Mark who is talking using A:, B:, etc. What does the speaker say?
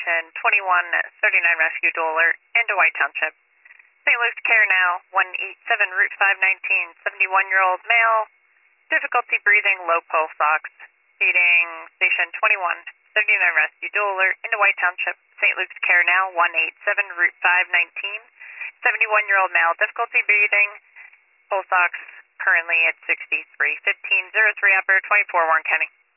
A: Station 2139 Rescue Doler into White Township. St. Luke's Care Now, 187 Route 519, 71-year-old male, difficulty breathing, low pulse ox, feeding Station 2139 Rescue Doler into White Township. St. Luke's Care Now, 187 Route 519, 71-year-old male, difficulty breathing, pulse ox currently at 63. 1503 upper, 24 Warren County.